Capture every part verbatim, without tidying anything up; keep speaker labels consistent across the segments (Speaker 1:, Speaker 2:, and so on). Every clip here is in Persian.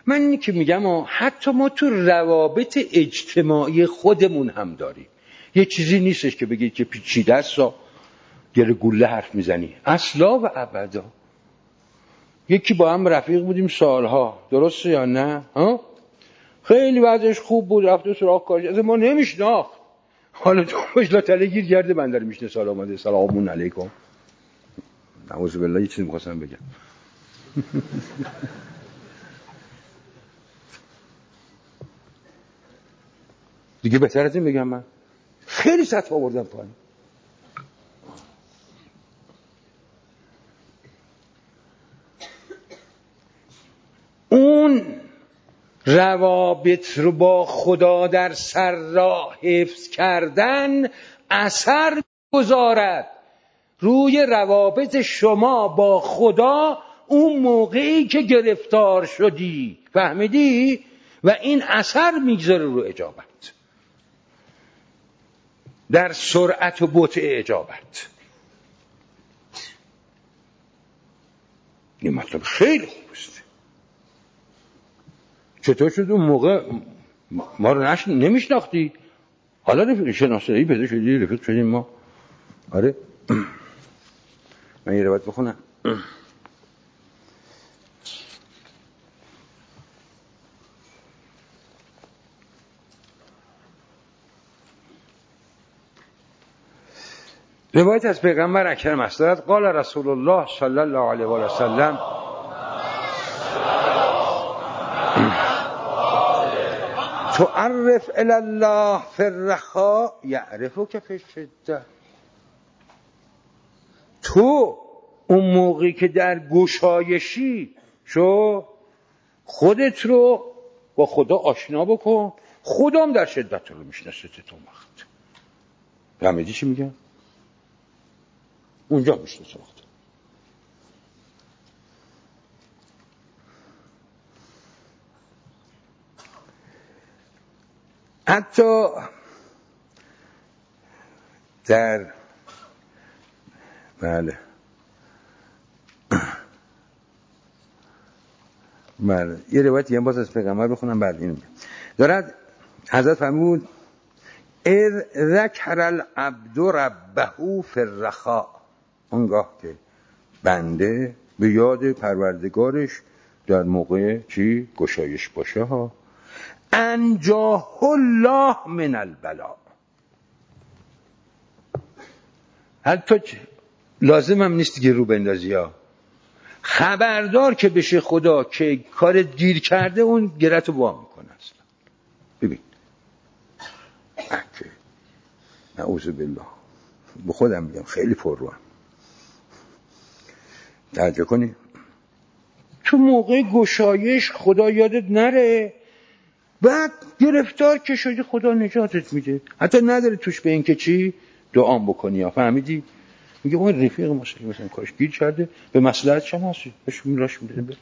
Speaker 1: من اینی که میگم حتی ما تو روابط اجتماعی خودمون هم داریم. یه چیزی نیستش که بگید که پیچیده است و گره گوله حرف میزنی، اصلا و ابدا. یکی با هم رفیق بودیم سالها، درسته یا نه؟ ها؟ خیلی وضعش خوب بود، رفته سراغ کارش، از ما نمیشناخت. حالا تو مشلا تله گیر کرده بنده رو میشنه، سال آمده سلام علیکم. نعوذ بالله. یه چیزی میخواستم بگم. دیگه بهتر از این بگم؟ من خیلی سطح آوردم پایین. اون روابط رو با خدا در سر را حفظ کردن اثر گذارد روی روابط شما با خدا اون موقعی که گرفتار شدی. فهمیدی؟ و این اثر میگذاره رو اجابت، در سرعت و بطء اجابت. این مطلب خیلی خوب است. چطور شد اون موقع ما رو نش... نمیشناختی، حالا رفیق شناسایی پیدا شدی، رفیق شدیم ما. آره. من یه روایت بخونم. روایت از پیغمبر اکرم است. قال رسول الله صلی الله علیه و سلم تعرف الی الله فی الرخاء یعرفک فی الشده. تو اون موقعی که در گشایشی شو، خودت رو با خدا آشنا بکن، خدام در شدت رو میشناسه تو وقت. فهمیدی چی میگم؟ اونجا میشناسه وقت. حتی در بله بله یه روایت یه باز از پیغمبر بخونم بعد اینو دارد. حضرت فرمود اذ ذکر العبد ربه فی الرخاء، اونگاه که بنده به یاد پروردگارش در موقع چی؟ گشایش باشه ها. انجاه الله من البلاء. حتی لازم هم نیست که رو بندازی ها، خبردار که بشه خدا که کار دیر کرده اون گرت رو با میکنه اصلا. ببین اکه نعوذ بالله، به خودم میگم خیلی پر رو هم توجه کنی. تو موقع گشایش خدا یادت نره، بعد گرفتار که شدی خدا نجاتت میده، حتی نداره توش به این که چی دعام بکنی ها. فهمیدی؟ میگه اون رفیق ما شده مثلا کاش گیر کرده، به مصلحت چم هستی بهش میراش میده بده.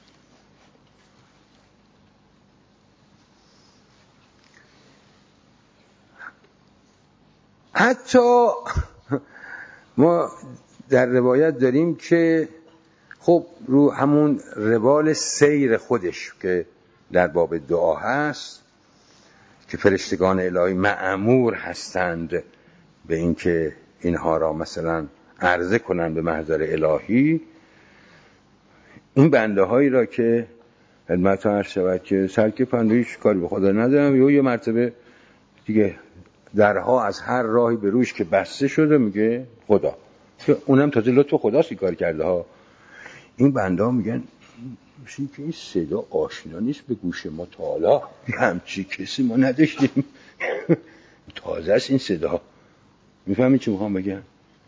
Speaker 1: حتی ما در روایت داریم که خب رو همون روال سیر خودش که در باب دعا هست که فرشتگان الهی مأمور هستند به این که اینها را مثلا عرضه کنند به محضر الهی، این بنده هایی را که خدمتتون عرض شود که سرکفند هیچ کاری به خدا ندارم، یا یه مرتبه دیگه درها از هر راهی به روش که بسته شده میگه خدا، که اونم تازه لطف خداست کار کرده ها. این بنده ها میگن مثل که این صدا آشنا نیست به گوش ما، تا حالا همچی کسی ما نداشتیم. تازه است این صدا. میفهمی چی میخوام بگم؟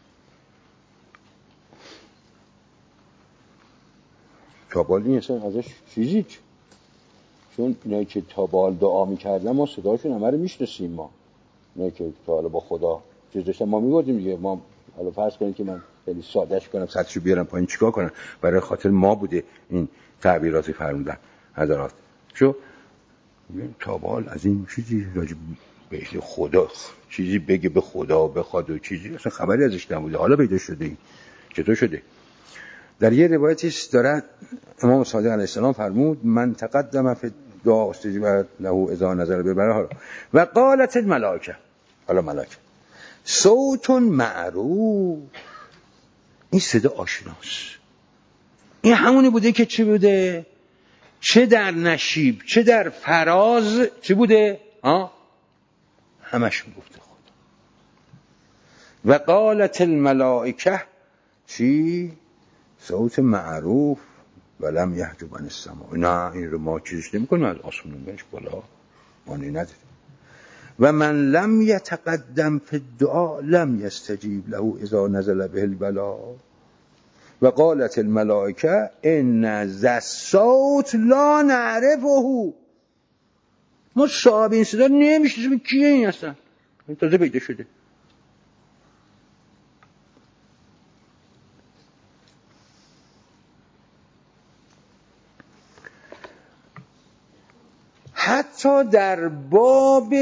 Speaker 1: تابال این اصلا ازش چیزی چی؟ چون اینایی که تابال دعا میکردن ما صداشون همه رو میشناسیم. ما اینایی که تا حالا با خدا چیز داشتن ما میگردیم دیگه. ما حالا فرض کنیم که من خیلی سادهش کنم سطحشو بیارم پایین، چیکار کنم؟ برای خاطر ما بوده این تعبیراتی فرمودن حضرات. شو تابال از این چیزی راجب به خدا چیزی بگه به خدا بخواد و چیزی اصلا خبری ازش نبوده، حالا پیدا شده. این چطور شده؟ در یه روایتی دارد امام صادق علیه السلام فرمود من تقدم فی دعا استجیب له اذا نظر ببره و قالت الملائکه، حالا ملائکه صوت معروف، این صدا آشناست، این همونی بوده که چی بوده؟ چه در نشیب چه در فراز چی بوده؟ ها؟ همش میگفته خدا. و قالت الملائکه چی؟ صوت معروف ولم یحجب عن السماء، نه این رو ما چیزش نمی کنیم از آسمون بهش بالا مانی نداریم. و من لم یتقدم فی الدعا لم یستجیب له اذا نزل به البلا و قالت الملائکه ان ذا الصوت لا نعرفه، ما صاحب این صدا نمیشناسیم کیه این اصلا، این تازه پیدا شده. حتی در باب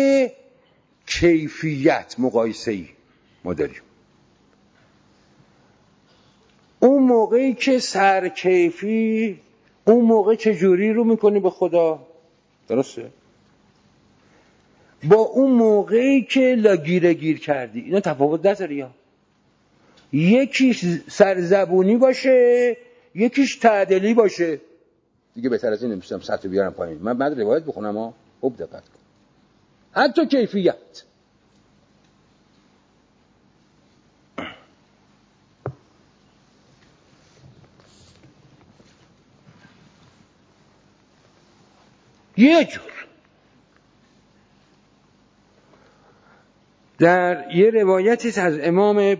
Speaker 1: کیفیت مقایسه‌ای ما داریم. اون موقعی که سرکیفی اون موقع چه جوری رو میکنی به خدا، درسته؟ با اون موقعی که لاگیره گیر کردی اینا تفاوت نداره، یا یکیش سرزبونی باشه یکیش تعدلی باشه. دیگه بهتر از این نمیشتم سطح بیارم پایین، من بعد روایت بخونم ها، خوب دقت کن. حتی کیفیت یه جور. در یه روایتی از امام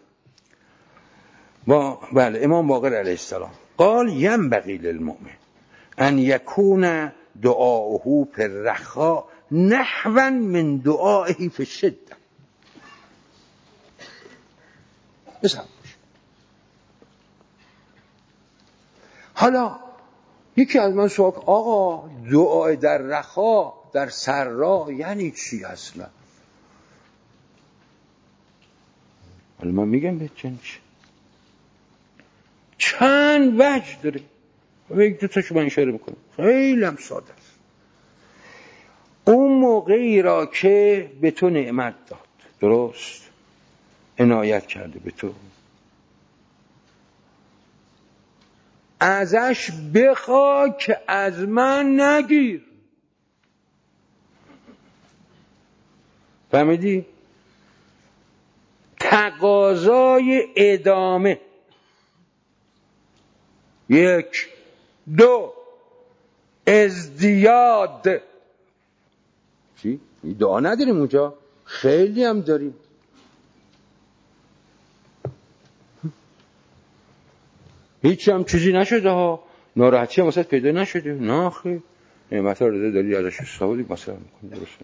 Speaker 1: با بله امام باقر علیه السلام قال ینبغی للمؤمن ان یکون دعاؤه فی الرخاء نحوا من دعائه فی الشده. بسم حالا یکی از من سوال آقا دعای در رخا در سرا یعنی چی اصلا؟ حالا من میگم به چند چی چند وجه داره و یک دو تاشو من اشاره بکنم، خیلی هم ساده است. اون موقعی را که به تو نعمت داد، درست عنایت کرده به تو، ازش بخوا که از من نگیر. فهمیدی؟ تقاضای ادامه. یک دو ازدیاد. چی؟ دعا نداریم اونجا؟ خیلی هم داریم. هیچ هم چیزی نشده ها، ناراحتی هم واسه پیدا نشده، نه خیلی نعمت ها رو داری ازش استفاده مثلا میکنی. درست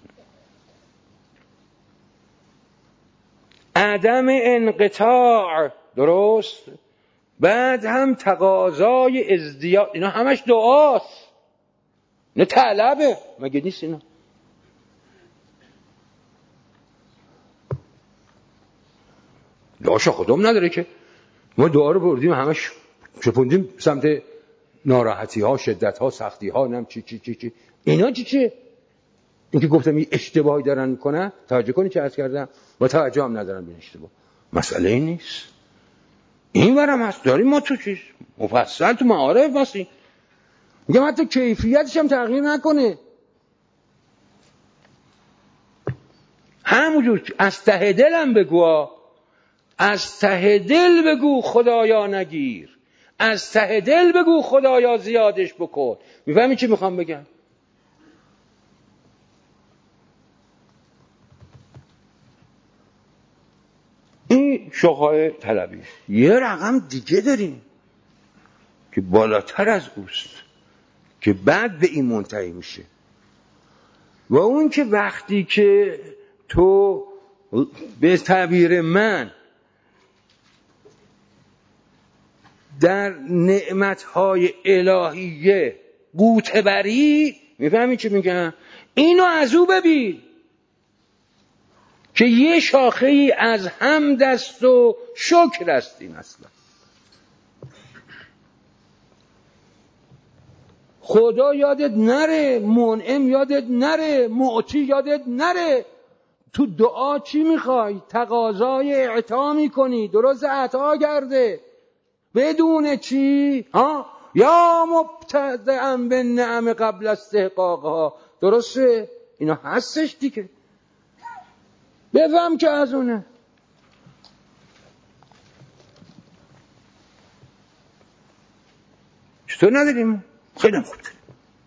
Speaker 1: عدم انقطاع، درست. بعد هم تقاضای ازدیاد، اینا همش دعاست، نه طلبه، مگه نیست اینا؟ دعاشا خودم نداره که ما دعا رو بردیم همش چپوندیم سمت ناراحتی ها شدت ها سختی ها نم چی چی چی چی اینا چی چی این که گفتم این اشتباهی دارن میکنن، توجه کنی چه عرض کردم، با توجه هم ندارن به اشتباه. مسئله این نیست، این ورم هست داریم ما تو چیز مفصل تو معارف هستیم، میگم حتی کیفیتش هم تغییر نکنه، همونجور از ته دلم بگو، از ته دل بگو خدایا نگیر، از ته دل بگو خدایا زیادش بکن. میفهمی چی میخوام بگم؟ این شغای طلبی. یه رقم دیگه داریم که بالاتر از اوست که بعد به این منتهی میشه، و اون که وقتی که تو به تعبیر من در نعمتهای الهیه قوطه بری، میفهمی چی میگم؟ اینو از او ببین که یه شاخه ای از حمد است و شکر است. این اصلا خدا یادت نره، منعم یادت نره، معطی یادت نره. تو دعا چی میخوای؟ تقاضای اعطا میکنی، درست عطا کرده. بدون چی؟ ها؟ یا مبتدئا بالنعم قبل استحقاقها. درسته؟ اینا هستش دیگه. بفهم که از اونه. چطور نداریم؟ خیلی خوب داریم.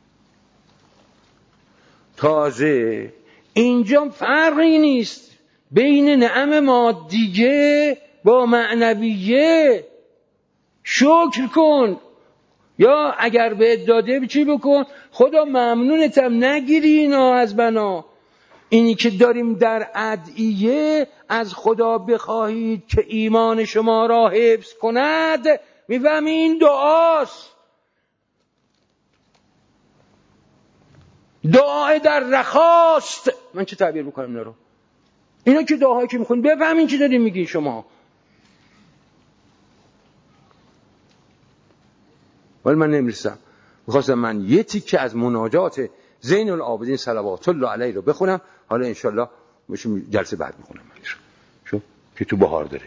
Speaker 1: تازه اینجا فرقی نیست بین نعم مادیه با معنویه. شکر کن، یا اگر بهت داده چی بکن؟ خدا ممنونتم، نگیری اینا از بنا. اینی که داریم در ادعیه از خدا بخواهید که ایمان شما را حفظ کند، میفهمی این دعاست. دعای در رخاست. من چه تعبیر بکنم اینا رو؟ اینا که دعاهایی که میخونید بفهمین چی داریم میگین شما. ولی من نمیرسم. میخواستم من یه تیکه از مناجات زین العابدین صلوات الله علیه رو بخونم. حالا انشالله میشیم جلسه بعد میخونم من شو که تو بهار داره.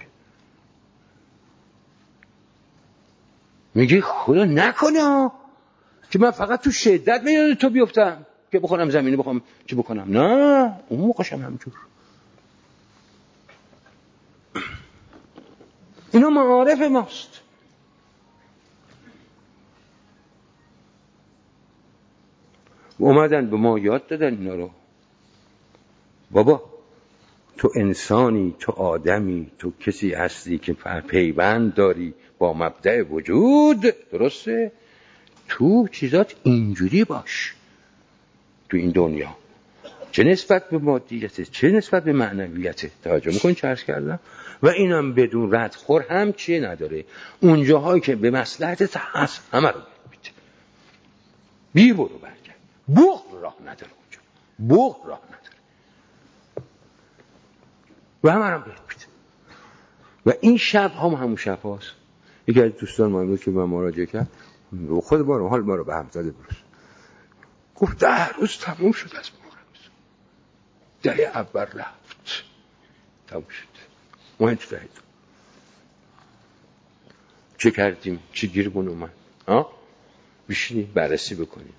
Speaker 1: میگی خدا نکنه که من فقط تو شدت میاد تو بیفتم که بخونم زمینی بخوام چی بکنم. نه، اون موقعشم همینجور. اینا معارف ماست. اومدن به ما یاد دادن اینا رو. بابا تو انسانی، تو آدمی، تو کسی هستی که پیوند داری با مبدأ وجود. درسته؟ تو چیزات اینجوری باش تو این دنیا، چه نسبت به مادیته چه نسبت به معنویته. توجه میکنی چه عرض کردم؟ و اینم بدون ردخور هم چیه نداره. اونجاهایی که به مصلحتت هست همه رو بید بی برو برگرد. بغض راه نداره اونجا، بغض راه نداره و همه رو بید. و این شب هم همون شب هاست. یکی از دوستان ما امروز که به مراجعه کرد، خود ما رو حال ما رو به هم زده بروز گفت ده روز تموم شد از ما. دهه اول رفت تموم شد. ما این تو دهید چه کردیم؟ چه گیرمون اومد؟ ها؟ بشینیم بررسی بکنیم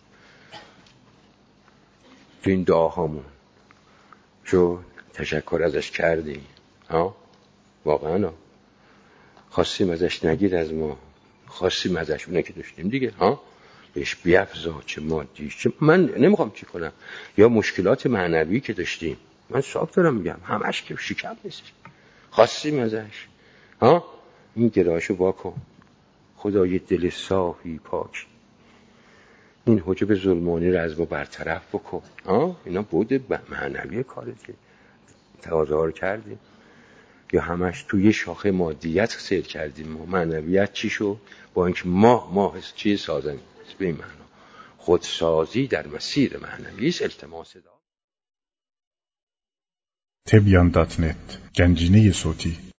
Speaker 1: تو این دعاهامون. چون تشکر ازش کردیم، ها؟ واقعا ها؟ خواستیم ازش نگیر از ما، خواستیم ازش اونه که داشتیم دیگه، ها؟ بهش بیفزا، چه مادیش چه. من نمیخوام چی کنم. یا مشکلات معنوی که داشتیم، من صاف دارم میگم، همش که شکم نیست. خواستیم ازش، ها؟ این گرایشو واکن. خدا یه دل صافی پاک، این حجب ظلمانی رو از ما برطرف بکن. ها؟ اینا بود معنوی کاره که تقاضا رو کردیم. یا همش توی یه شاخه مادیت سیر کردیم. ما معنویت چی شد؟ با اینکه ما ما چیز سازن به این معنا خودسازی در مسیر معنوی است. التماس داد
Speaker 2: تبیان دات نت گنجینه صوتی